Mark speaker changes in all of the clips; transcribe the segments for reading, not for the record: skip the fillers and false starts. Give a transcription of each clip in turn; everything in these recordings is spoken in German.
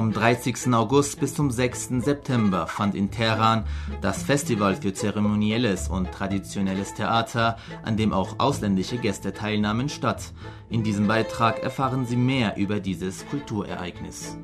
Speaker 1: Vom 30. August bis zum 6. September fand in Teheran das Festival für zeremonielles und traditionelles Theater, an dem auch ausländische Gäste teilnahmen, statt. In diesem Beitrag erfahren Sie mehr über dieses Kulturereignis.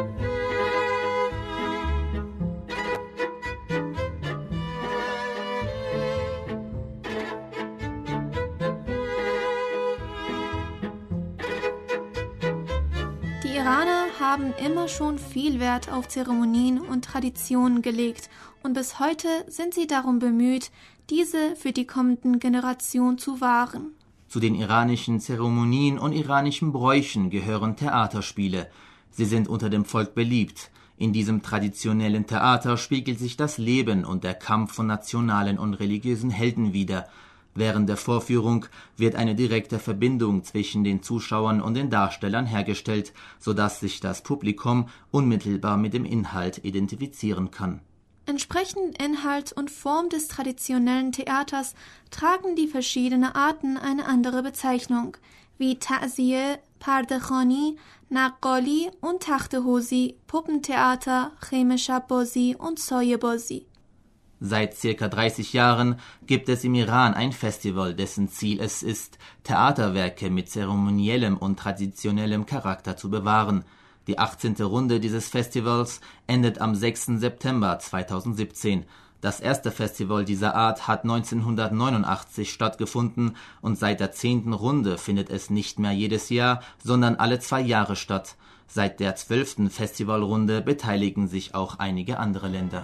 Speaker 2: Die Iraner haben immer schon viel Wert auf Zeremonien und Traditionen gelegt und bis heute sind sie darum bemüht, diese für die kommenden Generationen zu wahren.
Speaker 1: Zu den iranischen Zeremonien und iranischen Bräuchen gehören Theaterspiele. Sie sind unter dem Volk beliebt. In diesem traditionellen Theater spiegelt sich das Leben und der Kampf von nationalen und religiösen Helden wider. Während der Vorführung wird eine direkte Verbindung zwischen den Zuschauern und den Darstellern hergestellt, sodass sich das Publikum unmittelbar mit dem Inhalt identifizieren kann.
Speaker 2: Entsprechend Inhalt und Form des traditionellen Theaters tragen die verschiedenen Arten eine andere Bezeichnung, wie Ta'ziye, Pardekhani, Naqqali und Takhte-Hozi, Puppentheater, Kheme-Shab-Bazi und Soye-Bazi.
Speaker 1: Seit circa 30 Jahren gibt es im Iran ein Festival, dessen Ziel es ist, Theaterwerke mit zeremoniellem und traditionellem Charakter zu bewahren. Die 18. Runde dieses Festivals endet am 6. September 2017. Das erste Festival dieser Art hat 1989 stattgefunden und seit der 10. Runde findet es nicht mehr jedes Jahr, sondern alle 2 Jahre statt. Seit der 12. Festivalrunde beteiligen sich auch einige andere Länder.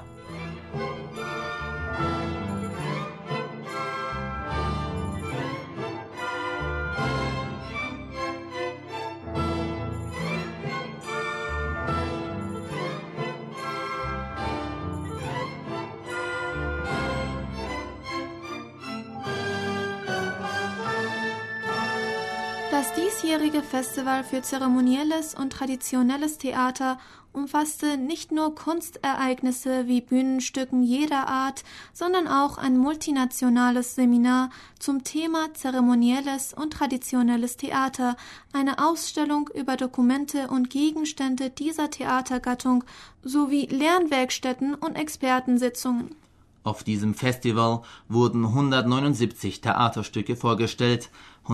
Speaker 2: Das diesjährige Festival für zeremonielles und traditionelles Theater umfasste nicht nur Kunstereignisse wie Bühnenstücken jeder Art, sondern auch ein multinationales Seminar zum Thema zeremonielles und traditionelles Theater, eine Ausstellung über Dokumente und Gegenstände dieser Theatergattung sowie Lernwerkstätten und Expertensitzungen.
Speaker 1: Auf diesem Festival wurden 179 Theaterstücke vorgestellt,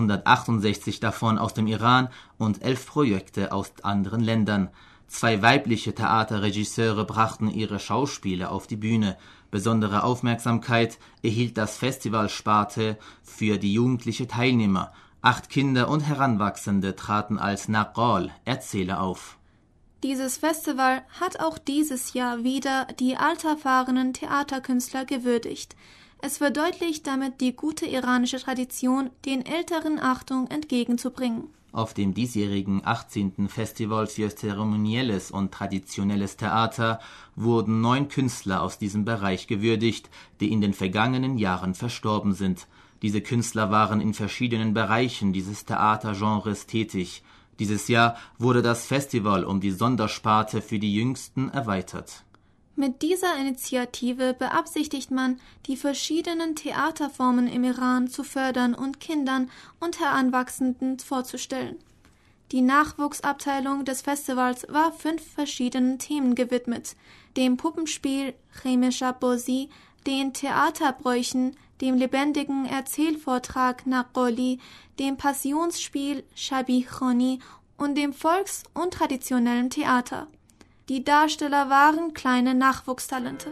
Speaker 1: 168 davon aus dem Iran und 11 Projekte aus anderen Ländern. 2 weibliche Theaterregisseure brachten ihre Schauspiele auf die Bühne. Besondere Aufmerksamkeit erhielt das Festivalsparte für die jugendlichen Teilnehmer. 8 Kinder und Heranwachsende traten als Naqqal, Erzähler, auf.
Speaker 2: Dieses Festival hat auch dieses Jahr wieder die alterfahrenen Theaterkünstler gewürdigt. Es verdeutlicht damit die gute iranische Tradition, den Älteren Achtung entgegenzubringen.
Speaker 1: Auf dem diesjährigen 18. Festival für zeremonielles und traditionelles Theater wurden 9 Künstler aus diesem Bereich gewürdigt, die in den vergangenen Jahren verstorben sind. Diese Künstler waren in verschiedenen Bereichen dieses Theatergenres tätig. Dieses Jahr wurde das Festival um die Sondersparte für die Jüngsten erweitert.
Speaker 2: Mit dieser Initiative beabsichtigt man, die verschiedenen Theaterformen im Iran zu fördern und Kindern und Heranwachsenden vorzustellen. Die Nachwuchsabteilung des Festivals war 5 verschiedenen Themen gewidmet: dem Puppenspiel Kheme-Shab-Bazi, den Theaterbräuchen, dem lebendigen Erzählvortrag Naqqali, dem Passionsspiel Shabih-Khani und dem Volks- und traditionellen Theater. Die Darsteller waren kleine Nachwuchstalente.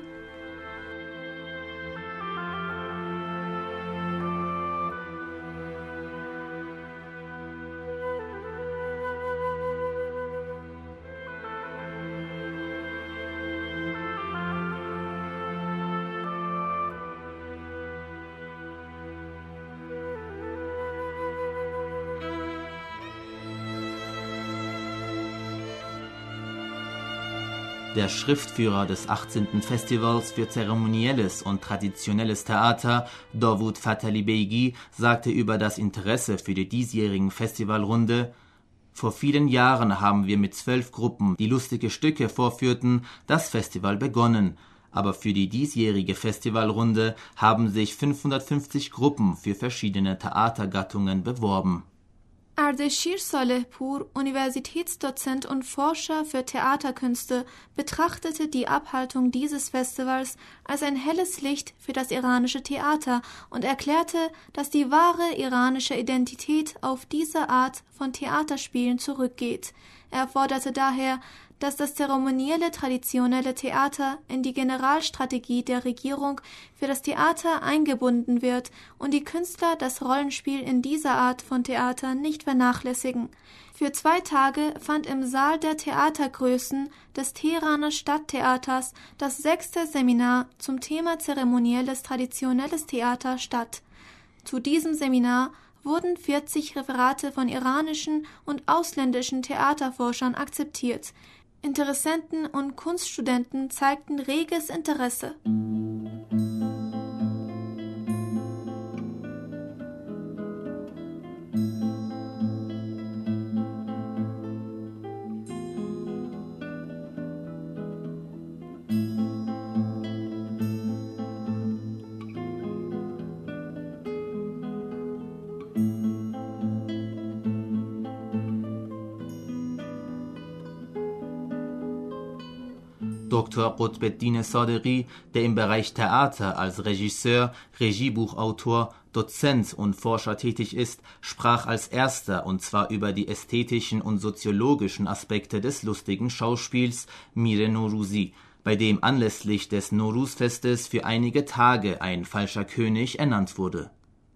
Speaker 1: Der Schriftführer des 18. Festivals für zeremonielles und traditionelles Theater, Davoud Fatali-Beygi, sagte über das Interesse für die diesjährigen Festivalrunde: Vor vielen Jahren haben wir mit 12 Gruppen, die lustige Stücke vorführten, das Festival begonnen. Aber für die diesjährige Festivalrunde haben sich 550 Gruppen für verschiedene Theatergattungen beworben.
Speaker 2: Ardeshir Salehpur, Universitätsdozent und Forscher für Theaterkünste, betrachtete die Abhaltung dieses Festivals als ein helles Licht für das iranische Theater und erklärte, dass die wahre iranische Identität auf diese Art von Theaterspielen zurückgeht. Er forderte daher, dass das zeremonielle traditionelle Theater in die Generalstrategie der Regierung für das Theater eingebunden wird und die Künstler das Rollenspiel in dieser Art von Theater nicht vernachlässigen. Für 2 Tage fand im Saal der Theatergrößen des Teheraner Stadttheaters das 6. Seminar zum Thema zeremonielles traditionelles Theater statt. Zu diesem Seminar wurden 40 Referate von iranischen und ausländischen Theaterforschern akzeptiert. Interessenten und Kunststudenten zeigten reges Interesse.
Speaker 1: Dr. Qutbeddin Sadeghi, der im Bereich Theater als Regisseur, Regiebuchautor, Dozent und Forscher tätig ist, sprach als erster, und zwar über die ästhetischen und soziologischen Aspekte des lustigen Schauspiels Mir Noruzi, bei dem anlässlich des Nowruz-Festes für einige Tage ein falscher König ernannt wurde.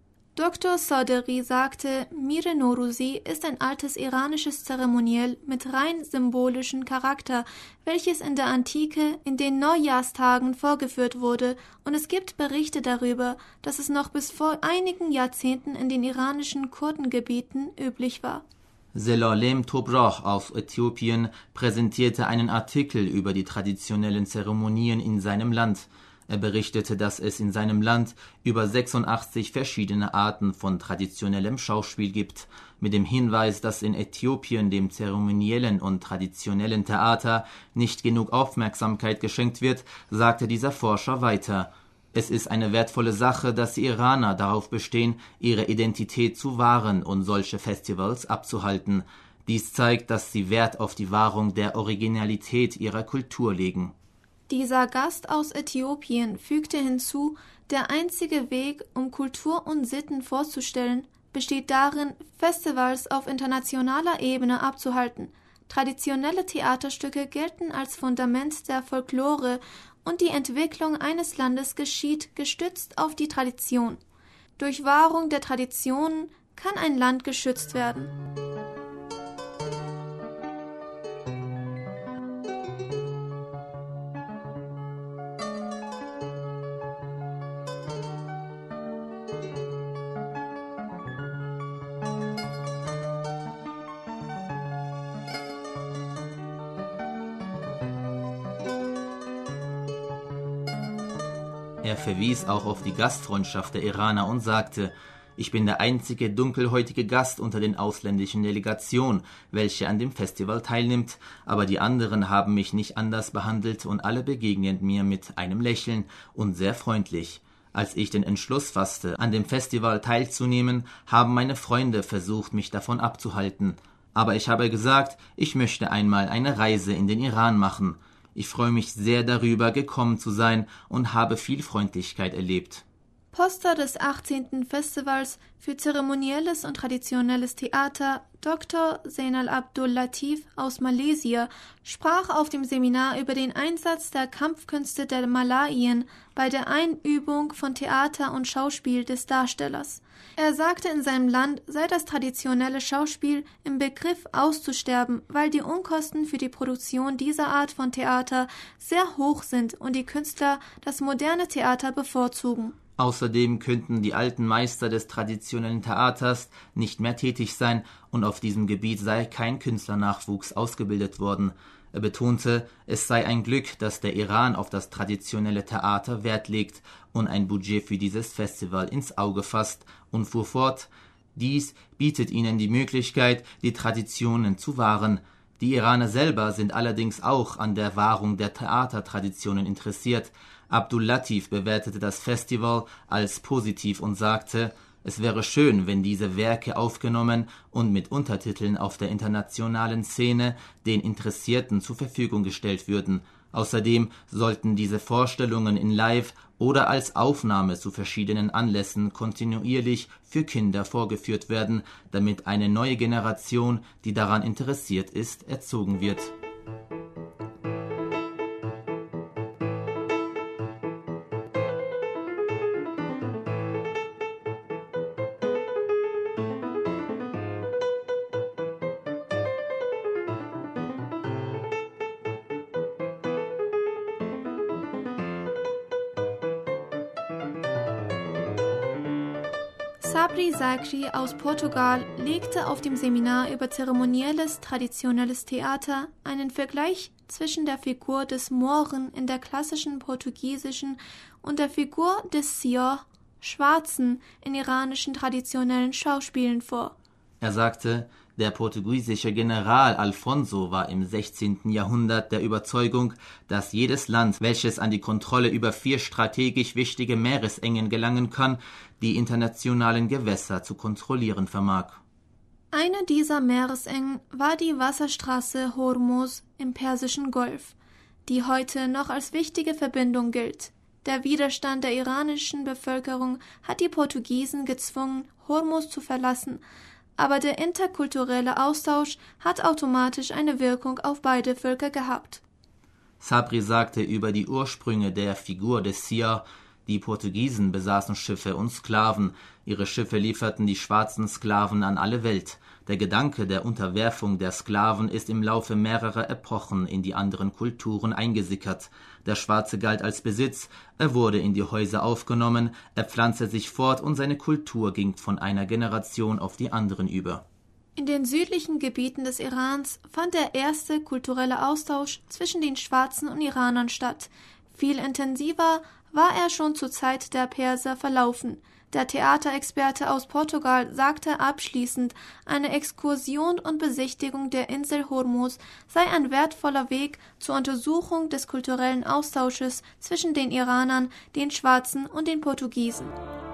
Speaker 2: Dr. Sadeghi sagte, Mir Noruzi ist ein altes iranisches Zeremoniell mit rein symbolischem Charakter, welches in der Antike in den Neujahrstagen vorgeführt wurde, und es gibt Berichte darüber, dass es noch bis vor einigen Jahrzehnten in den iranischen Kurdengebieten üblich war.
Speaker 1: Zelalem Tobrach aus Äthiopien präsentierte einen Artikel über die traditionellen Zeremonien in seinem Land. Er berichtete, dass es in seinem Land über 86 verschiedene Arten von traditionellem Schauspiel gibt. Mit dem Hinweis, dass in Äthiopien dem zeremoniellen und traditionellen Theater nicht genug Aufmerksamkeit geschenkt wird, sagte dieser Forscher weiter: Es ist eine wertvolle Sache, dass die Iraner darauf bestehen, ihre Identität zu wahren und solche Festivals abzuhalten. Dies zeigt, dass sie Wert auf die Wahrung der Originalität ihrer Kultur legen.
Speaker 2: Dieser Gast aus Äthiopien fügte hinzu, der einzige Weg, um Kultur und Sitten vorzustellen, besteht darin, Festivals auf internationaler Ebene abzuhalten. Traditionelle Theaterstücke gelten als Fundament der Folklore und die Entwicklung eines Landes geschieht gestützt auf die Tradition. Durch Wahrung der Traditionen kann ein Land geschützt werden.
Speaker 1: Er verwies auch auf die Gastfreundschaft der Iraner und sagte: Ich bin der einzige dunkelhäutige Gast unter den ausländischen Delegationen, welche an dem Festival teilnimmt, aber die anderen haben mich nicht anders behandelt und alle begegnen mir mit einem Lächeln und sehr freundlich. Als ich den Entschluss fasste, an dem Festival teilzunehmen, haben meine Freunde versucht, mich davon abzuhalten. Aber ich habe gesagt, ich möchte einmal eine Reise in den Iran machen. Ich freue mich sehr darüber, gekommen zu sein und habe viel Freundlichkeit erlebt.
Speaker 2: Poster des 18. Festivals für zeremonielles und traditionelles Theater, Dr. Zainal Abdul Latif aus Malaysia, sprach auf dem Seminar über den Einsatz der Kampfkünste der Malaien bei der Einübung von Theater und Schauspiel des Darstellers. Er sagte, in seinem Land sei das traditionelle Schauspiel im Begriff auszusterben, weil die Unkosten für die Produktion dieser Art von Theater sehr hoch sind und die Künstler das moderne Theater bevorzugen.
Speaker 1: Außerdem könnten die alten Meister des traditionellen Theaters nicht mehr tätig sein und auf diesem Gebiet sei kein Künstlernachwuchs ausgebildet worden. Er betonte, es sei ein Glück, dass der Iran auf das traditionelle Theater Wert legt und ein Budget für dieses Festival ins Auge fasst, und fuhr fort: Dies bietet ihnen die Möglichkeit, die Traditionen zu wahren. Die Iraner selber sind allerdings auch an der Wahrung der Theatertraditionen interessiert. Abdul Latif bewertete das Festival als positiv und sagte: Es wäre schön, wenn diese Werke aufgenommen und mit Untertiteln auf der internationalen Szene den Interessierten zur Verfügung gestellt würden. Außerdem sollten diese Vorstellungen in Live oder als Aufnahme zu verschiedenen Anlässen kontinuierlich für Kinder vorgeführt werden, damit eine neue Generation, die daran interessiert ist, erzogen wird.
Speaker 2: Sabri Zakri aus Portugal legte auf dem Seminar über zeremonielles, traditionelles Theater einen Vergleich zwischen der Figur des Mohren in der klassischen portugiesischen und der Figur des Sior, Schwarzen, in iranischen traditionellen Schauspielen vor.
Speaker 1: Er sagte, der portugiesische General Alfonso war im 16. Jahrhundert der Überzeugung, dass jedes Land, welches an die Kontrolle über 4 strategisch wichtige Meeresengen gelangen kann, die internationalen Gewässer zu kontrollieren vermag.
Speaker 2: Eine dieser Meeresengen war die Wasserstraße Hormuz im Persischen Golf, die heute noch als wichtige Verbindung gilt. Der Widerstand der iranischen Bevölkerung hat die Portugiesen gezwungen, Hormuz zu verlassen, aber der interkulturelle Austausch hat automatisch eine Wirkung auf beide Völker gehabt.
Speaker 1: Sabri sagte über die Ursprünge der Figur des Sior: Die Portugiesen besaßen Schiffe und Sklaven. Ihre Schiffe lieferten die schwarzen Sklaven an alle Welt. Der Gedanke der Unterwerfung der Sklaven ist im Laufe mehrerer Epochen in die anderen Kulturen eingesickert. Der Schwarze galt als Besitz, er wurde in die Häuser aufgenommen, er pflanzte sich fort und seine Kultur ging von einer Generation auf die anderen über.
Speaker 2: In den südlichen Gebieten des Irans fand der erste kulturelle Austausch zwischen den Schwarzen und Iranern statt. Viel intensiver war er schon zur Zeit der Perser verlaufen. Der Theaterexperte aus Portugal sagte abschließend, eine Exkursion und Besichtigung der Insel Hormuz sei ein wertvoller Weg zur Untersuchung des kulturellen Austausches zwischen den Iranern, den Schwarzen und den Portugiesen.